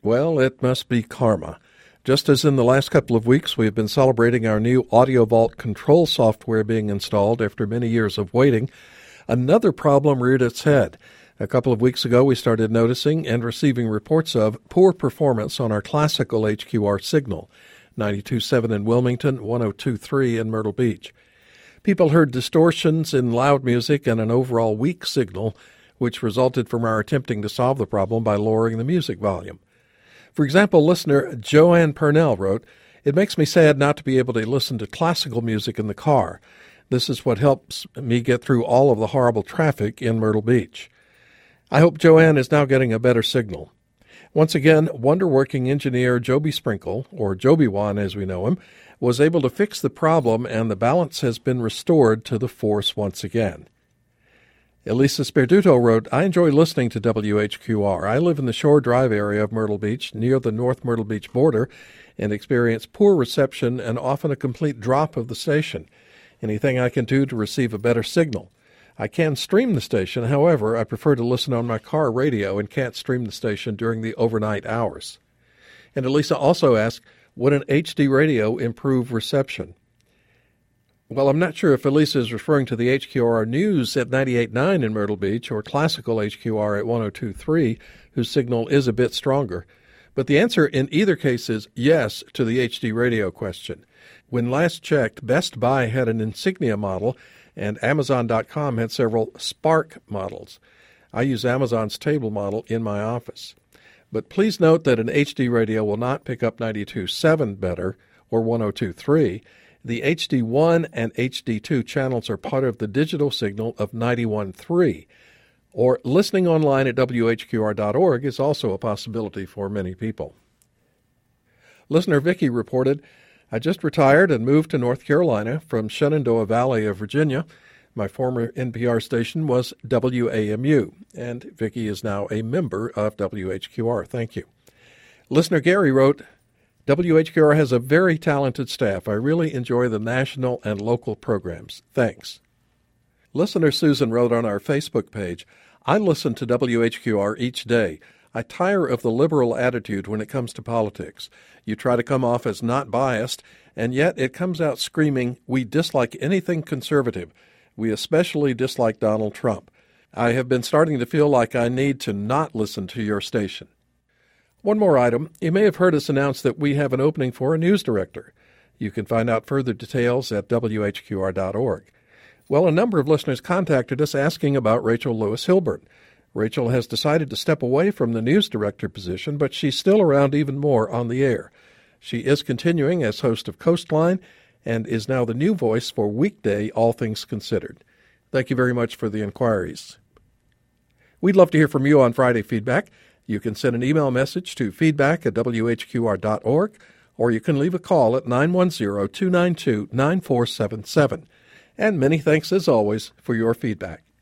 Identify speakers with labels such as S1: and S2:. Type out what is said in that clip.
S1: Well, it must be karma. Just as in the last couple of weeks, we have been celebrating our new Audio Vault control software being installed after many years of waiting, another problem reared its head. A couple of weeks ago, we started noticing and receiving reports of poor performance on our classical HQR signal, 92.7 in Wilmington, 102.3 in Myrtle Beach. People heard distortions in loud music and an overall weak signal, which resulted from our attempting to solve the problem by lowering the music volume. For example, listener Joanne Purnell wrote, "It makes me sad not to be able to listen to classical music in the car. This is what helps me get through all of the horrible traffic in Myrtle Beach." I hope Joanne is now getting a better signal. Once again, wonder-working engineer Joby Sprinkle, or Joby-Wan as we know him, was able to fix the problem, and the balance has been restored to the force once again. Elisa Sperduto wrote, "I enjoy listening to WHQR. I live in the Shore Drive area of Myrtle Beach, near the North Myrtle Beach border, and experience poor reception and often a complete drop of the station. Anything I can do to receive a better signal? I can stream the station. However, I prefer to listen on my car radio and can't stream the station during the overnight hours." And Elisa also asked, "Would an HD radio improve reception?" Well, I'm not sure if Elisa is referring to the HQR News at 98.9 in Myrtle Beach or Classical HQR at 102.3, whose signal is a bit stronger. But the answer in either case is yes to the HD radio question. When last checked, Best Buy had an Insignia model, and Amazon.com had several Spark models. I use Amazon's table model in my office. But please note that an HD radio will not pick up 92.7 better or 102.3. The HD1 and HD2 channels are part of the digital signal of 91.3. Or listening online at WHQR.org is also a possibility for many people. Listener Vicky reported, "I just retired and moved to North Carolina from Shenandoah Valley of Virginia. My former NPR station was WAMU, and Vicky is now a member of WHQR. Thank you." Listener Gary wrote, "WHQR has a very talented staff. I really enjoy the national and local programs. Thanks." Listener Susan wrote on our Facebook page, "I listen to WHQR each day. I tire of the liberal attitude when it comes to politics. You try to come off as not biased, and yet it comes out screaming, 'We dislike anything conservative. We especially dislike Donald Trump.' I have been starting to feel like I need to not listen to your station." One more item. You may have heard us announce that we have an opening for a news director. You can find out further details at WHQR.org. Well, a number of listeners contacted us asking about Rachel Lewis Hilburn. Rachel has decided to step away from the news director position, but she's still around even more on the air. She is continuing as host of Coastline and is now the new voice for weekday All Things Considered. Thank you very much for the inquiries. We'd love to hear from you on Friday Feedback. You can send an email message to feedback@WHQR.org, or you can leave a call at 910-292-9477. And many thanks, as always, for your feedback.